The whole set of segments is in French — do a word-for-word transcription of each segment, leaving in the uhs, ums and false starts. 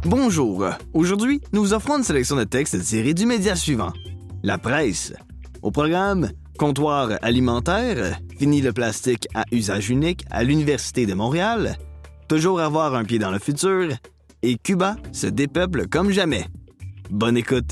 Bonjour, aujourd'hui, nous vous offrons une sélection de textes tirés du média suivant. La presse. Au programme, comptoir alimentaire, fini le plastique à usage unique à l'Université de Montréal, toujours avoir un pied dans le futur, et Cuba se dépeuple comme jamais. Bonne écoute!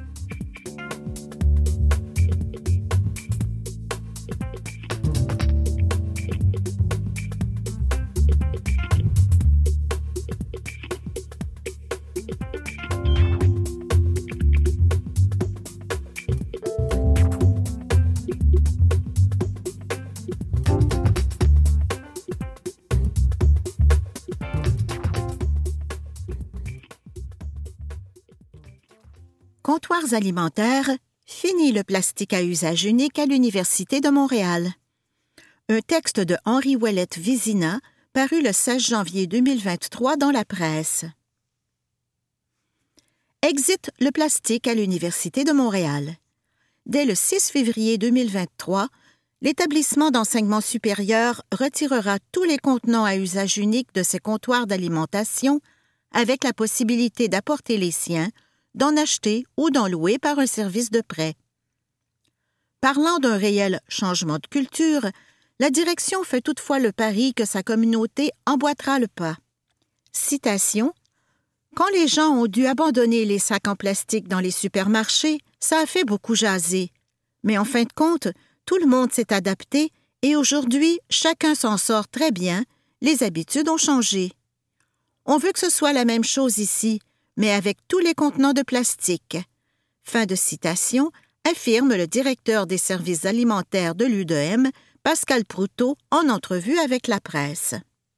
Comptoirs alimentaires, fini le plastique à usage unique à l'Université de Montréal. Un texte de Henri Ouellette Vizina, paru le seize janvier deux mille vingt-trois dans la presse. Exit le plastique à l'Université de Montréal. Dès le six février deux mille vingt-trois, l'établissement d'enseignement supérieur retirera tous les contenants à usage unique de ses comptoirs d'alimentation avec la possibilité d'apporter les siens, d'en acheter ou d'en louer par un service de prêt. Parlant d'un réel changement de culture, la direction fait toutefois le pari que sa communauté emboîtera le pas. Citation: « Quand les gens ont dû abandonner les sacs en plastique dans les supermarchés, ça a fait beaucoup jaser. Mais en fin de compte, tout le monde s'est adapté et aujourd'hui, chacun s'en sort très bien, les habitudes ont changé. On veut que ce soit la même chose ici, mais avec tous les contenants de plastique. » Fin de citation, affirme le directeur des services alimentaires de l'U D E M, Pascal Proutot, en entrevue avec la presse.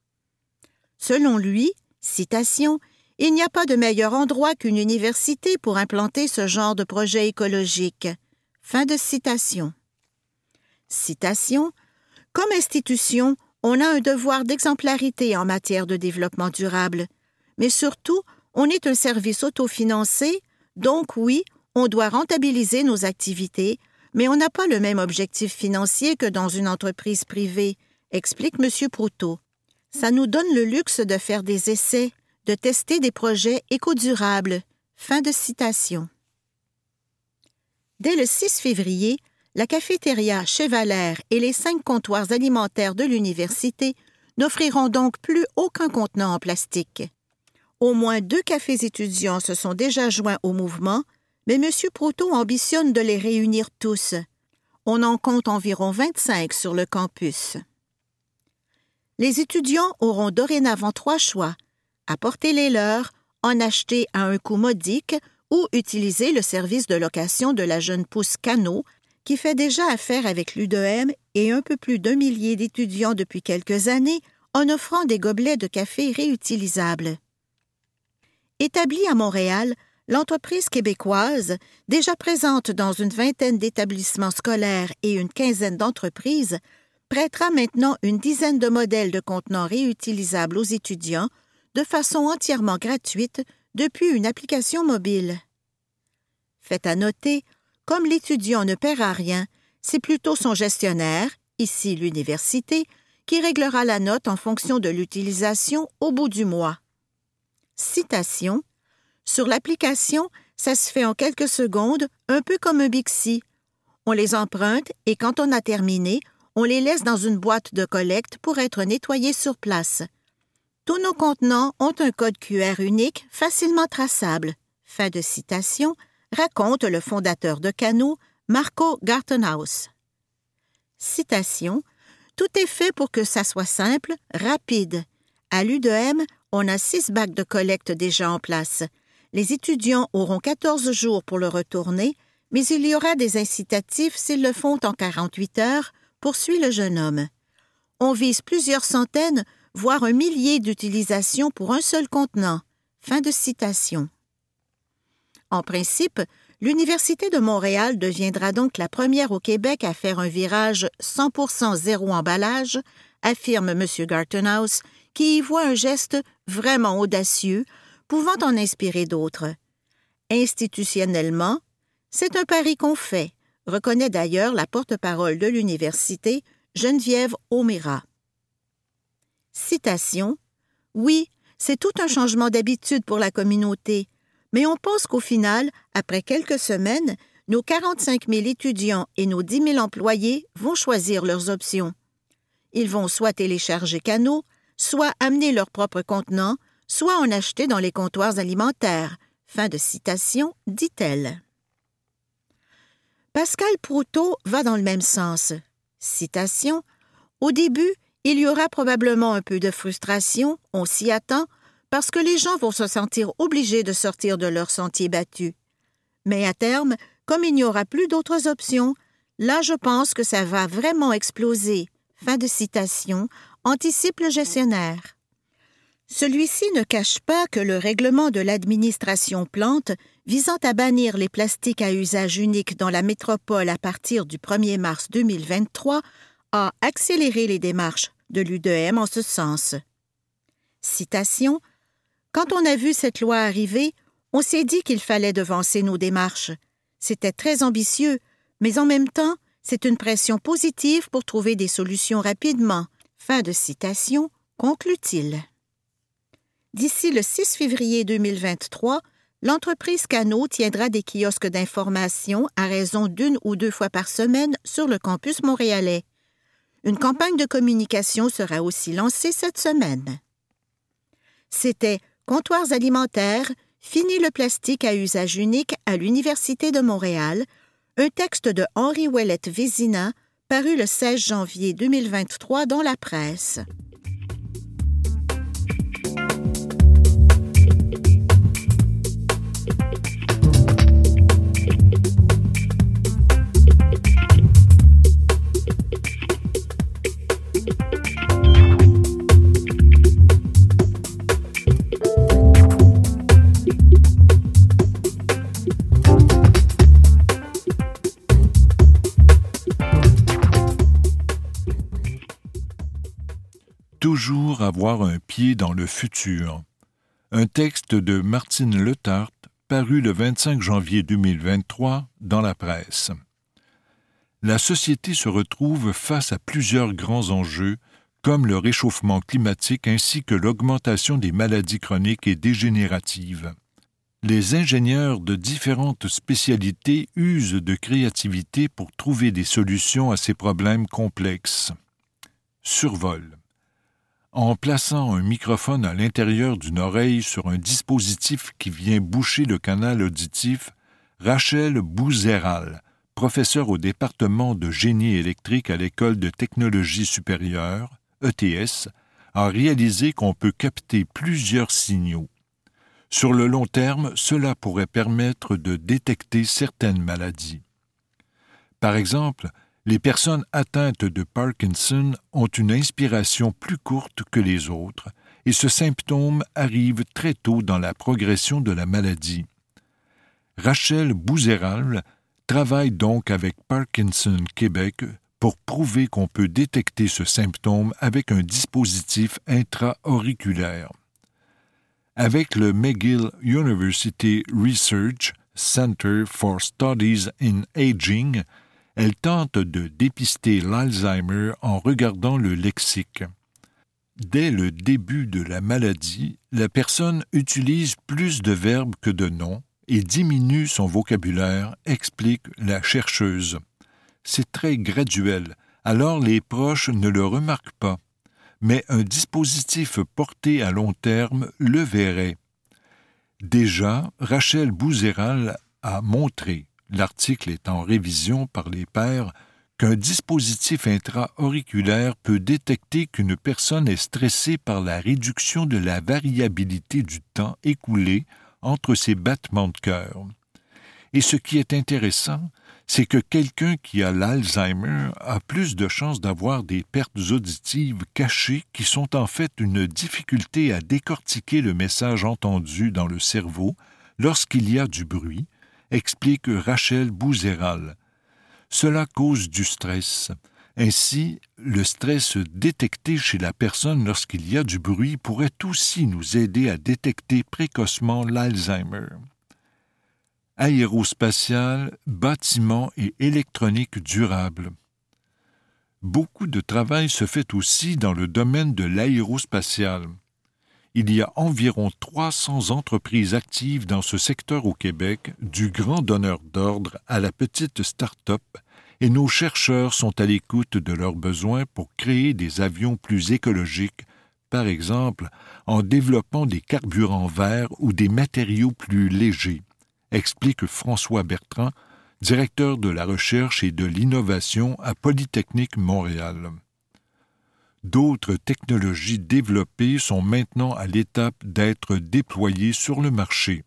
Selon lui, citation, « Il n'y a pas de meilleur endroit qu'une université pour implanter ce genre de projet écologique. » Fin de citation. Citation, « Comme institution, on a un devoir d'exemplarité en matière de développement durable, mais surtout, on est un service autofinancé, donc oui, on doit rentabiliser nos activités, mais on n'a pas le même objectif financier que dans une entreprise privée, explique M. Proutot. Ça nous donne le luxe de faire des essais, de tester des projets éco-durables. Fin de citation. Dès le six février, la cafétéria Chez Valère et les cinq comptoirs alimentaires de l'université n'offriront donc plus aucun contenant en plastique. Au moins deux cafés étudiants se sont déjà joints au mouvement, mais M. Proutot ambitionne de les réunir tous. On en compte environ vingt-cinq sur le campus. Les étudiants auront dorénavant trois choix: apporter les leurs, en acheter à un coût modique ou utiliser le service de location de la jeune pousse Cano, qui fait déjà affaire avec l'U D E M et un peu plus d'un millier d'étudiants depuis quelques années en offrant des gobelets de café réutilisables. Établie à Montréal, l'entreprise québécoise, déjà présente dans une vingtaine d'établissements scolaires et une quinzaine d'entreprises, prêtera maintenant une dizaine de modèles de contenants réutilisables aux étudiants de façon entièrement gratuite depuis une application mobile. Fait à noter, comme l'étudiant ne paiera rien, c'est plutôt son gestionnaire, ici l'université, qui réglera la note en fonction de l'utilisation au bout du mois. Citation, « Sur l'application, ça se fait en quelques secondes, un peu comme un Bixi. On les emprunte et quand on a terminé, on les laisse dans une boîte de collecte pour être nettoyés sur place. Tous nos contenants ont un code Q R unique, facilement traçable. » Fin de citation, raconte le fondateur de Cano, Marco Gartenhaus. Citation, « Tout est fait pour que ça soit simple, rapide. À l'U D E M, on a six bacs de collecte déjà en place. Les étudiants auront quatorze jours pour le retourner, mais il y aura des incitatifs s'ils le font en quarante-huit heures, poursuit le jeune homme. On vise plusieurs centaines, voire un millier d'utilisations pour un seul contenant. Fin de citation. En principe, l'Université de Montréal deviendra donc la première au Québec à faire un virage cent pour cent zéro emballage, affirme M. Gartenhaus, qui y voit un geste vraiment audacieux, pouvant en inspirer d'autres. Institutionnellement, c'est un pari qu'on fait, reconnaît d'ailleurs la porte-parole de l'université, Geneviève O'Meara. Citation, « Oui, c'est tout un changement d'habitude pour la communauté, mais on pense qu'au final, après quelques semaines, nos quarante-cinq mille étudiants et nos dix mille employés vont choisir leurs options. Ils vont soit télécharger Kano, soit amener leur propre contenant, soit en acheter dans les comptoirs alimentaires. Fin de citation, dit-elle. Pascal Proutot va dans le même sens. Citation. « Au début, il y aura probablement un peu de frustration, on s'y attend, parce que les gens vont se sentir obligés de sortir de leur sentier battu. Mais à terme, comme il n'y aura plus d'autres options, là je pense que ça va vraiment exploser. » Fin de citation, anticipe le gestionnaire. Celui-ci ne cache pas que le règlement de l'administration Plante visant à bannir les plastiques à usage unique dans la métropole à partir du premier mars deux mille vingt-trois a accéléré les démarches de l'U D M en ce sens. Citation. « Quand on a vu cette loi arriver, on s'est dit qu'il fallait devancer nos démarches. C'était très ambitieux, mais en même temps, c'est une pression positive pour trouver des solutions rapidement. » Fin de citation, conclut-il. D'ici le six février deux mille vingt-trois, l'entreprise Kano tiendra des kiosques d'information à raison d'une ou deux fois par semaine sur le campus montréalais. Une campagne de communication sera aussi lancée cette semaine. C'était Comptoirs alimentaires, fini le plastique à usage unique à l'Université de Montréal, un texte de Henri Ouellette-Vézina paru le seize janvier deux mille vingt-trois dans la presse. Toujours avoir un pied dans le futur. Un texte de Martine Letarte, paru le vingt-cinq janvier deux mille vingt-trois dans la presse. La société se retrouve face à plusieurs grands enjeux, comme le réchauffement climatique ainsi que l'augmentation des maladies chroniques et dégénératives. Les ingénieurs de différentes spécialités usent de créativité pour trouver des solutions à ces problèmes complexes. Survol. En plaçant un microphone à l'intérieur d'une oreille sur un dispositif qui vient boucher le canal auditif, Rachel Bouzéral, professeure au département de génie électrique à l'École de technologie supérieure, E T S, a réalisé qu'on peut capter plusieurs signaux. Sur le long terme, cela pourrait permettre de détecter certaines maladies. Par exemple, les personnes atteintes de Parkinson ont une inspiration plus courte que les autres et ce symptôme arrive très tôt dans la progression de la maladie. Rachel Bouzéral travaille donc avec Parkinson Québec pour prouver qu'on peut détecter ce symptôme avec un dispositif intra-auriculaire. Avec le McGill University Research Center for Studies in Aging, elle tente de dépister l'Alzheimer en regardant le lexique. Dès le début de la maladie, la personne utilise plus de verbes que de noms et diminue son vocabulaire, explique la chercheuse. C'est très graduel, alors les proches ne le remarquent pas, mais un dispositif porté à long terme le verrait. Déjà, Rachel Bouzéral a montré, l'article est en révision par les pairs, qu'un dispositif intra-auriculaire peut détecter qu'une personne est stressée par la réduction de la variabilité du temps écoulé entre ses battements de cœur. Et ce qui est intéressant, c'est que quelqu'un qui a l'Alzheimer a plus de chances d'avoir des pertes auditives cachées qui sont en fait une difficulté à décortiquer le message entendu dans le cerveau lorsqu'il y a du bruit, explique Rachel Bouzéral. Cela cause du stress. Ainsi, le stress détecté chez la personne lorsqu'il y a du bruit pourrait aussi nous aider à détecter précocement l'Alzheimer. Aérospatial, bâtiment et électronique durable. Beaucoup de travail se fait aussi dans le domaine de l'aérospatial. il y a environ trois cents entreprises actives dans ce secteur au Québec, du grand donneur d'ordre à la petite start-up, et nos chercheurs sont à l'écoute de leurs besoins pour créer des avions plus écologiques, par exemple en développant des carburants verts ou des matériaux plus légers, explique François Bertrand, directeur de la recherche et de l'innovation à Polytechnique Montréal. D'autres technologies développées sont maintenant à l'étape d'être déployées sur le marché.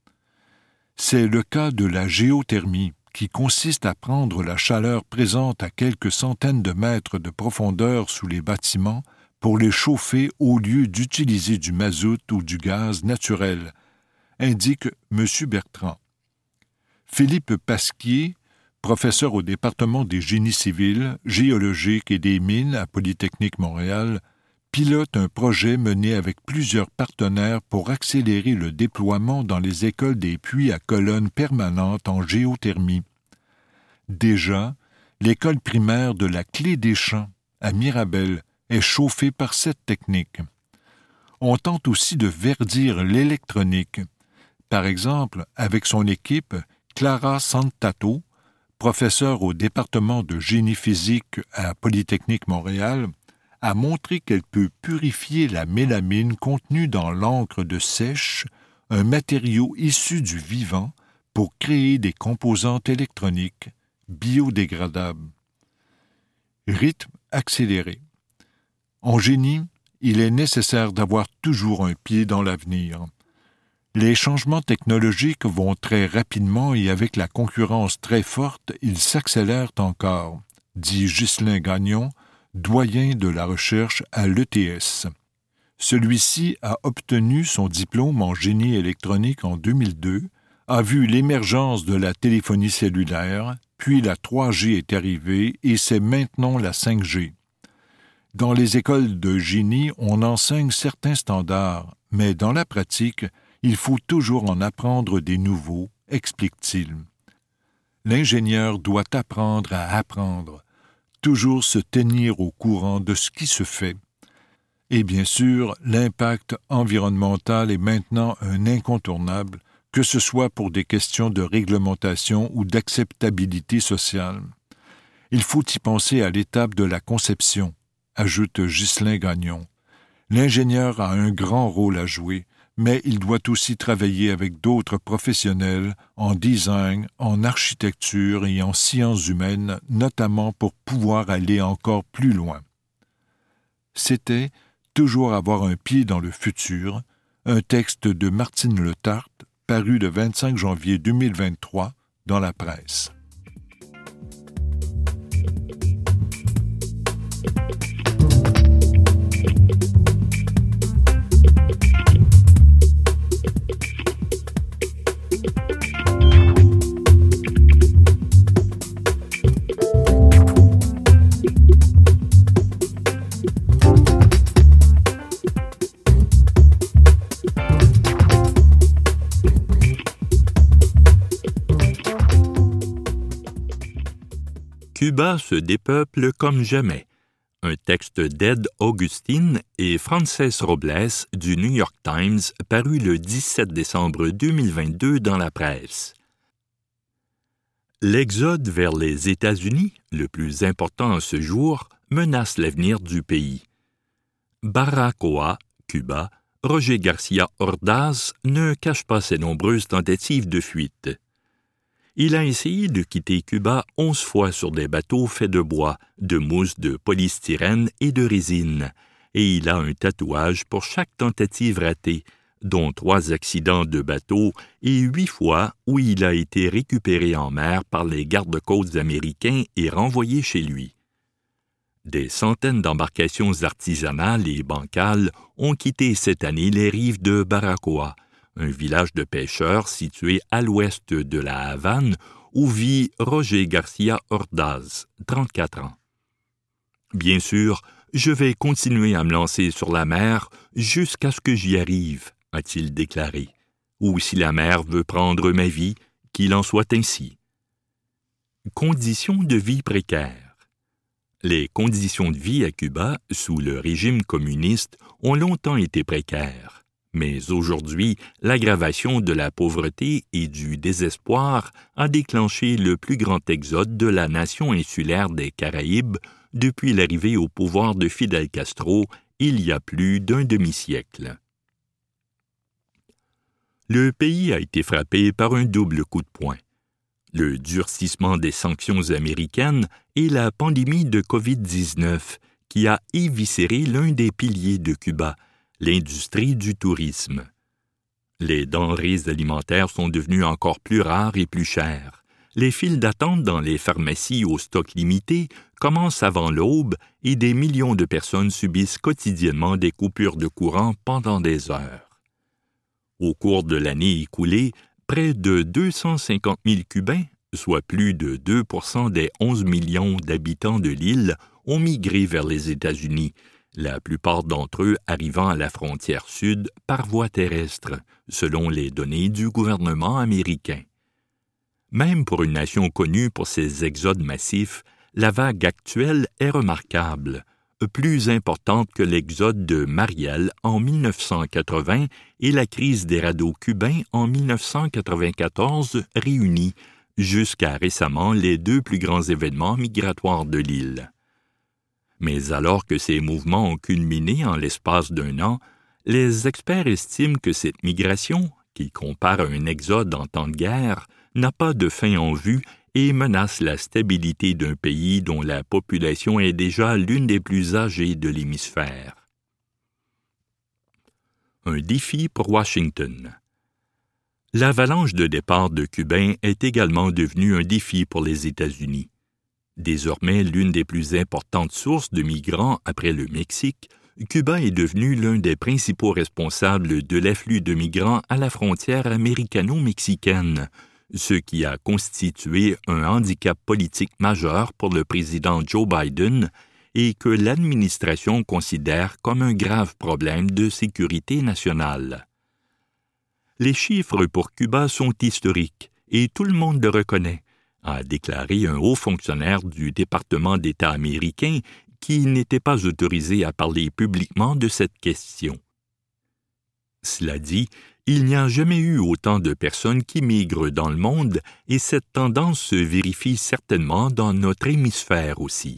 C'est le cas de la géothermie, qui consiste à prendre la chaleur présente à quelques centaines de mètres de profondeur sous les bâtiments pour les chauffer au lieu d'utiliser du mazout ou du gaz naturel, indique M. Bertrand. Philippe Pasquier, professeur au département des génies civils, géologiques et des mines à Polytechnique Montréal, pilote un projet mené avec plusieurs partenaires pour accélérer le déploiement dans les écoles des puits à colonnes permanentes en géothermie. Déjà, l'école primaire de la Clé des Champs, à Mirabel, est chauffée par cette technique. On tente aussi de verdir l'électronique. Par exemple, avec son équipe, Clara Santato, professeure au département de génie physique à Polytechnique Montréal, a montré qu'elle peut purifier la mélamine contenue dans l'encre de sèche, un matériau issu du vivant, pour créer des composantes électroniques biodégradables. Rythme accéléré. En génie, il est nécessaire d'avoir toujours un pied dans l'avenir. Les changements technologiques vont très rapidement et avec la concurrence très forte, ils s'accélèrent encore, dit Ghislain Gagnon, doyen de la recherche à l'E T S. Celui-ci a obtenu son diplôme en génie électronique en deux mille deux, a vu l'émergence de la téléphonie cellulaire, puis la trois G est arrivée et c'est maintenant la cinq G. Dans les écoles de génie, on enseigne certains standards, mais dans la pratique, il faut toujours en apprendre des nouveaux, explique-t-il. L'ingénieur doit apprendre à apprendre, toujours se tenir au courant de ce qui se fait. Et bien sûr, l'impact environnemental est maintenant un incontournable, que ce soit pour des questions de réglementation ou d'acceptabilité sociale. Il faut y penser à l'étape de la conception, ajoute Ghislain Gagnon. L'ingénieur a un grand rôle à jouer, mais il doit aussi travailler avec d'autres professionnels en design, en architecture et en sciences humaines, notamment pour pouvoir aller encore plus loin. C'était « Toujours avoir un pied dans le futur », un texte de Martine Letarte, paru le vingt-cinq janvier deux mille vingt-trois dans la presse. Cuba se dépeuple comme jamais. Un texte d'Ed Augustine et Frances Robles du New York Times paru le dix-sept décembre deux mille vingt-deux dans la presse. L'exode vers les États-Unis, le plus important à ce jour, menace l'avenir du pays. Baracoa, Cuba, Roger Garcia Ordaz ne cache pas ses nombreuses tentatives de fuite. Il a essayé de quitter Cuba onze fois sur des bateaux faits de bois, de mousse de polystyrène et de résine, et il a un tatouage pour chaque tentative ratée, dont trois accidents de bateau et huit fois où il a été récupéré en mer par les gardes-côtes américains et renvoyé chez lui. Des centaines d'embarcations artisanales et bancales ont quitté cette année les rives de Baracoa, un village de pêcheurs situé à l'ouest de la Havane où vit Roger Garcia Ordaz, trente-quatre ans. Bien sûr, je vais continuer à me lancer sur la mer jusqu'à ce que j'y arrive, a-t-il déclaré. Ou si la mer veut prendre ma vie, qu'il en soit ainsi. Conditions de vie précaires. Les conditions de vie à Cuba, sous le régime communiste, ont longtemps été précaires. Mais aujourd'hui, l'aggravation de la pauvreté et du désespoir a déclenché le plus grand exode de la nation insulaire des Caraïbes depuis l'arrivée au pouvoir de Fidel Castro il y a plus d'un demi-siècle. Le pays a été frappé par un double coup de poing. Le durcissement des sanctions américaines et la pandémie de covid dix-neuf qui a éviscéré l'un des piliers de Cuba, l'industrie du tourisme. Les denrées alimentaires sont devenues encore plus rares et plus chères. Les files d'attente dans les pharmacies au stock limité commencent avant l'aube et des millions de personnes subissent quotidiennement des coupures de courant pendant des heures. Au cours de l'année écoulée, près de deux cent cinquante mille Cubains, soit plus de deux pour cent des onze millions d'habitants de l'île, ont migré vers les États-Unis, la plupart d'entre eux arrivant à la frontière sud par voie terrestre, selon les données du gouvernement américain. Même pour une nation connue pour ses exodes massifs, la vague actuelle est remarquable, plus importante que l'exode de Mariel en mille neuf cent quatre-vingts et la crise des radeaux cubains en mille neuf cent quatre-vingt-quatorze réunis, jusqu'à récemment les deux plus grands événements migratoires de l'île. Mais alors que ces mouvements ont culminé en l'espace d'un an, les experts estiment que cette migration, qui compare à un exode en temps de guerre, n'a pas de fin en vue et menace la stabilité d'un pays dont la population est déjà l'une des plus âgées de l'hémisphère. Un défi pour Washington. L'avalanche de départ de Cubains est également devenue un défi pour les États-Unis. Désormais l'une des plus importantes sources de migrants après le Mexique, Cuba est devenu l'un des principaux responsables de l'afflux de migrants à la frontière américano-mexicaine, ce qui a constitué un handicap politique majeur pour le président Joe Biden et que l'administration considère comme un grave problème de sécurité nationale. Les chiffres pour Cuba sont historiques et tout le monde le reconnaît, a déclaré un haut fonctionnaire du département d'État américain qui n'était pas autorisé à parler publiquement de cette question. Cela dit, il n'y a jamais eu autant de personnes qui migrent dans le monde et cette tendance se vérifie certainement dans notre hémisphère aussi.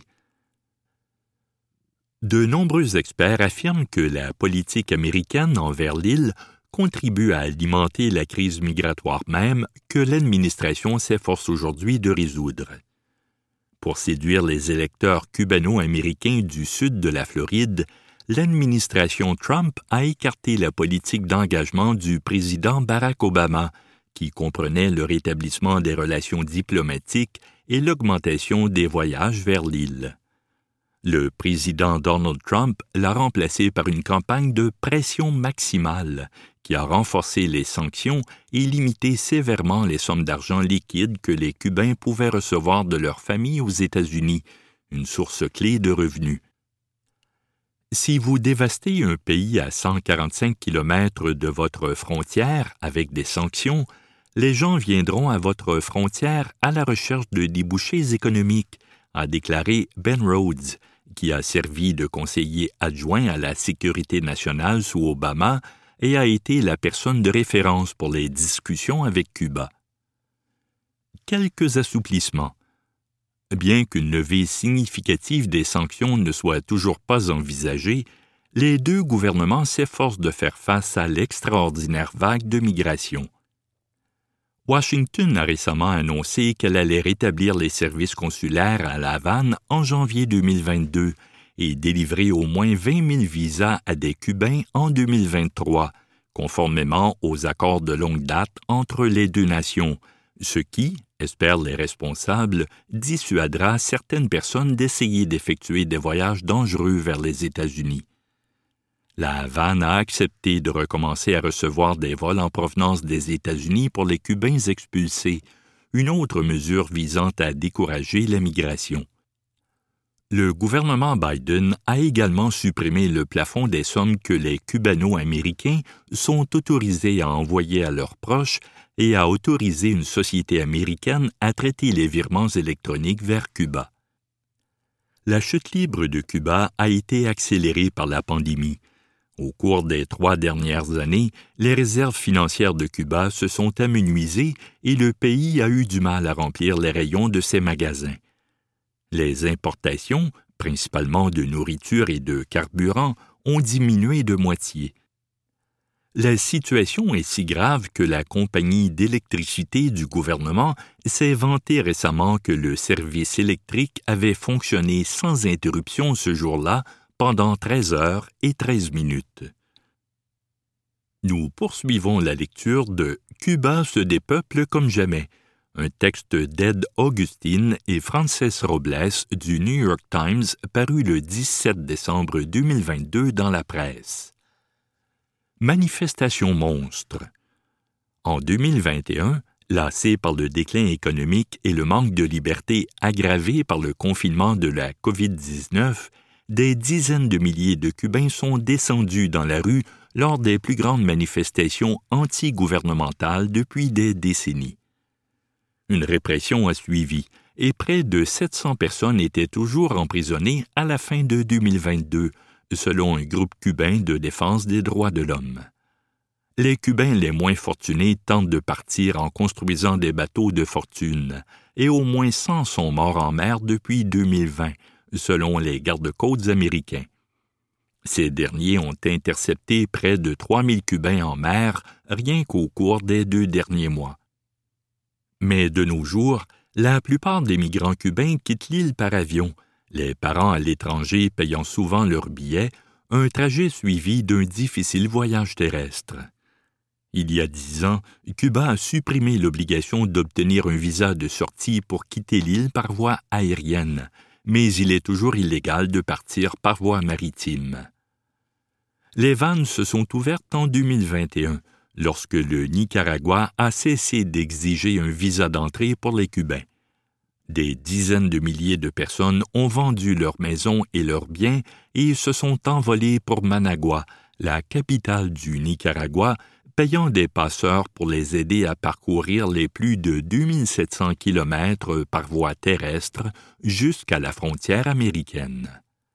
De nombreux experts affirment que la politique américaine envers l'île contribue à alimenter la crise migratoire même que l'administration s'efforce aujourd'hui de résoudre. Pour séduire les électeurs cubano-américains du sud de la Floride, l'administration Trump a écarté la politique d'engagement du président Barack Obama, qui comprenait le rétablissement des relations diplomatiques et l'augmentation des voyages vers l'île. Le président Donald Trump l'a remplacé par une campagne de pression maximale qui a renforcé les sanctions et limité sévèrement les sommes d'argent liquide que les Cubains pouvaient recevoir de leurs familles aux États-Unis, une source clé de revenus. Si vous dévastez un pays à cent quarante-cinq kilomètres de votre frontière avec des sanctions, les gens viendront à votre frontière à la recherche de débouchés économiques, a déclaré Ben Rhodes, qui a servi de conseiller adjoint à la sécurité nationale sous Obama et a été la personne de référence pour les discussions avec Cuba. Quelques assouplissements. Bien qu'une levée significative des sanctions ne soit toujours pas envisagée, les deux gouvernements s'efforcent de faire face à l'extraordinaire vague de migration. Washington a récemment annoncé qu'elle allait rétablir les services consulaires à La Havane en janvier deux mille vingt-deux et délivrer au moins vingt mille visas à des Cubains en deux mille vingt-trois, conformément aux accords de longue date entre les deux nations, ce qui, espèrent les responsables, dissuadera certaines personnes d'essayer d'effectuer des voyages dangereux vers les États-Unis. La Havane a accepté de recommencer à recevoir des vols en provenance des États-Unis pour les Cubains expulsés, une autre mesure visant à décourager la migration. Le gouvernement Biden a également supprimé le plafond des sommes que les Cubano-Américains sont autorisés à envoyer à leurs proches et a autorisé une société américaine à traiter les virements électroniques vers Cuba. La chute libre de Cuba a été accélérée par la pandémie. Au cours des trois dernières années, les réserves financières de Cuba se sont amenuisées et le pays a eu du mal à remplir les rayons de ses magasins. Les importations, principalement de nourriture et de carburant, ont diminué de moitié. La situation est si grave que la compagnie d'électricité du gouvernement s'est vantée récemment que le service électrique avait fonctionné sans interruption ce jour-là pendant treize heures et treize minutes. Nous poursuivons la lecture de « Cuba se dépeuple comme jamais », un texte d'Ed Augustine et Frances Robles du New York Times paru le dix-sept décembre deux mille vingt-deux dans la presse. Manifestation monstre. En deux mille vingt et un, lassés par le déclin économique et le manque de liberté aggravé par le confinement de la covid dix-neuf, des dizaines de milliers de Cubains sont descendus dans la rue lors des plus grandes manifestations anti-gouvernementales depuis des décennies. Une répression a suivi et près de sept cents personnes étaient toujours emprisonnées à la fin de deux mille vingt-deux, selon un groupe cubain de défense des droits de l'homme. Les Cubains les moins fortunés tentent de partir en construisant des bateaux de fortune, et au moins cent sont morts en mer depuis deux mille vingt, selon les gardes-côtes américains. Ces derniers ont intercepté près de trois mille Cubains en mer rien qu'au cours des deux derniers mois. Mais de nos jours, la plupart des migrants cubains quittent l'île par avion, les parents à l'étranger payant souvent leurs billets, un trajet suivi d'un difficile voyage terrestre. Il y a dix ans, Cuba a supprimé l'obligation d'obtenir un visa de sortie pour quitter l'île par voie aérienne, mais il est toujours illégal de partir par voie maritime. Les vannes se sont ouvertes en deux mille vingt et un, lorsque le Nicaragua a cessé d'exiger un visa d'entrée pour les Cubains. Des dizaines de milliers de personnes ont vendu leurs maisons et leurs biens et se sont envolées pour Managua, la capitale du Nicaragua, payant des passeurs pour les aider à parcourir les plus de deux mille sept cents kilomètres par voie terrestre jusqu'à la frontière américaine.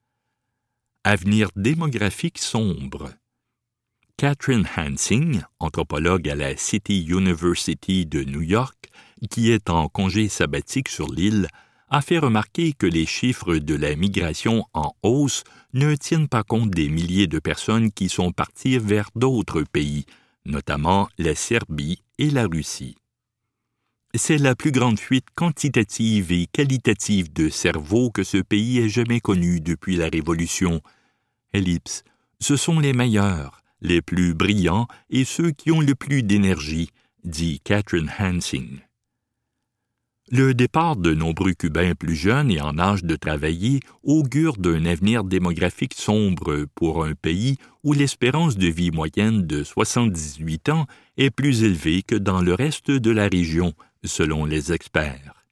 Avenir démographique sombre. Catherine Hansing, anthropologue à la City University de New York, qui est en congé sabbatique sur l'île, a fait remarquer que les chiffres de la migration en hausse ne tiennent pas compte des milliers de personnes qui sont parties vers d'autres pays, notamment la Serbie et la Russie. C'est la plus grande fuite quantitative et qualitative de cerveau que ce pays ait jamais connue depuis la Révolution. Ellipse, ce sont les meilleurs, les plus brillants et ceux qui ont le plus d'énergie, dit Catherine Hansing. Le départ de nombreux Cubains plus jeunes et en âge de travailler augure d'un avenir démographique sombre pour un pays où l'espérance de vie moyenne de soixante-dix-huit ans est plus élevée que dans le reste de la région, selon les experts.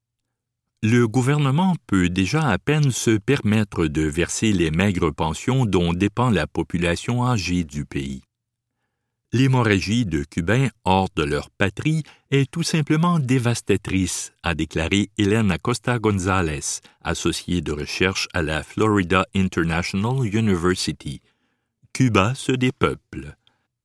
Le gouvernement peut déjà à peine se permettre de verser les maigres pensions dont dépend la population âgée du pays. L'hémorragie de Cubains hors de leur patrie est tout simplement dévastatrice, a déclaré Hélène Acosta González, associée de recherche à la Florida International University. Cuba se dépeuple.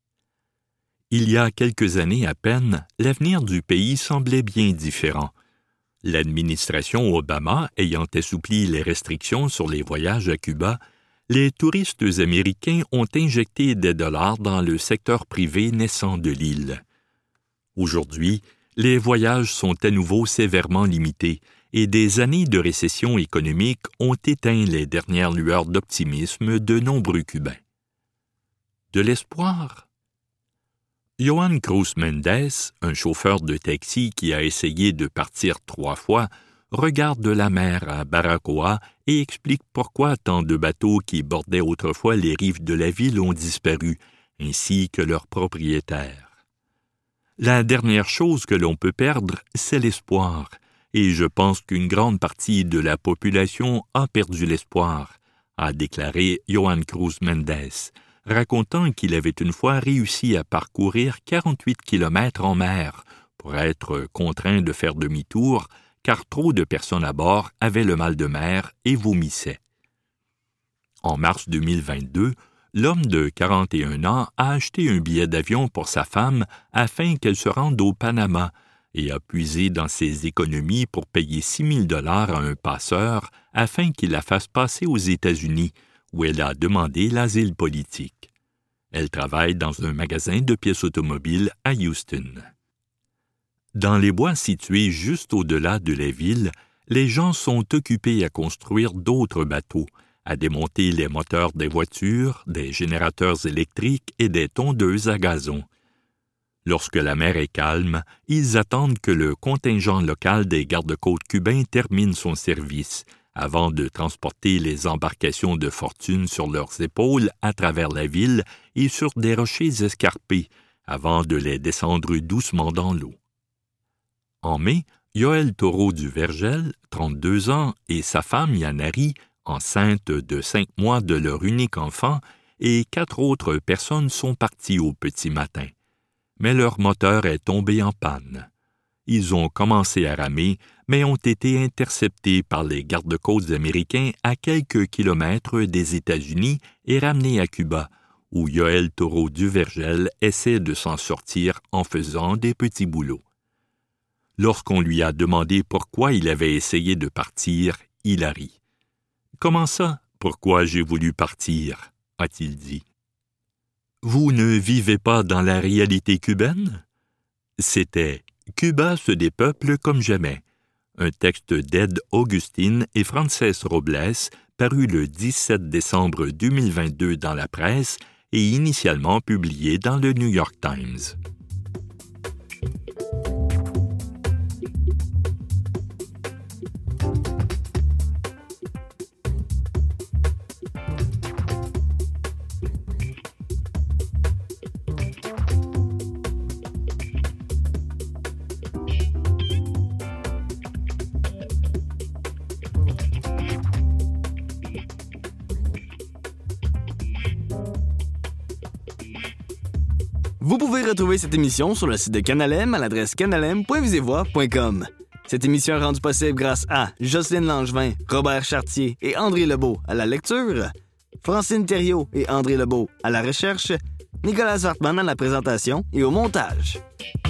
Il y a quelques années à peine, l'avenir du pays semblait bien différent. L'administration Obama ayant assoupli les restrictions sur les voyages à Cuba, les touristes américains ont injecté des dollars dans le secteur privé naissant de l'île. Aujourd'hui, les voyages sont à nouveau sévèrement limités et des années de récession économique ont éteint les dernières lueurs d'optimisme de nombreux Cubains. De l'espoir? Johan Cruz Mendez, un chauffeur de taxi qui a essayé de partir trois fois, regarde la mer à Baracoa et explique pourquoi tant de bateaux qui bordaient autrefois les rives de la ville ont disparu, ainsi que leurs propriétaires. La dernière chose que l'on peut perdre, c'est l'espoir, et je pense qu'une grande partie de la population a perdu l'espoir, a déclaré Johan Cruz Mendez, racontant qu'il avait une fois réussi à parcourir quarante-huit kilomètres en mer pour être contraint de faire demi-tour car trop de personnes à bord avaient le mal de mer et vomissaient. En mars deux mille vingt-deux, l'homme de quarante et un ans a acheté un billet d'avion pour sa femme afin qu'elle se rende au Panama et a puisé dans ses économies pour payer six mille dollars à un passeur afin qu'il la fasse passer aux États-Unis, où elle a demandé l'asile politique. Elle travaille dans un magasin de pièces automobiles à Houston. Dans les bois situés juste au-delà de la ville, les gens sont occupés à construire d'autres bateaux, à démonter les moteurs des voitures, des générateurs électriques et des tondeuses à gazon. Lorsque la mer est calme, ils attendent que le contingent local des gardes-côtes cubains termine son service, avant de transporter les embarcations de fortune sur leurs épaules à travers la ville et sur des rochers escarpés, avant de les descendre doucement dans l'eau. En mai, Yoel Toro du Vergel, trente-deux ans, et sa femme Yanari, enceinte de cinq mois de leur unique enfant, et quatre autres personnes sont partis au petit matin. Mais leur moteur est tombé en panne. Ils ont commencé à ramer, mais ont été interceptés par les gardes-côtes américains à quelques kilomètres des États-Unis et ramenés à Cuba, où Yoel Toro du Vergel essaie de s'en sortir en faisant des petits boulots. Lorsqu'on lui a demandé pourquoi il avait essayé de partir, il a ri. « Comment ça, pourquoi j'ai voulu partir ?» a-t-il dit. « Vous ne vivez pas dans la réalité cubaine ?» C'était « Cuba se dépeuple comme jamais », un texte d'Ed Augustine et Frances Robles, paru le dix-sept décembre deux mille vingt-deux dans la presse et initialement publié dans le New York Times. Vous pouvez retrouver cette émission sur le site de Canalem à l'adresse canalem point visevoix point com. Cette émission est rendue possible grâce à Jocelyne Langevin, Robert Chartier et André Lebeau à la lecture, Francine Thériault et André Lebeau à la recherche, Nicolas Hartmann à la présentation et au montage.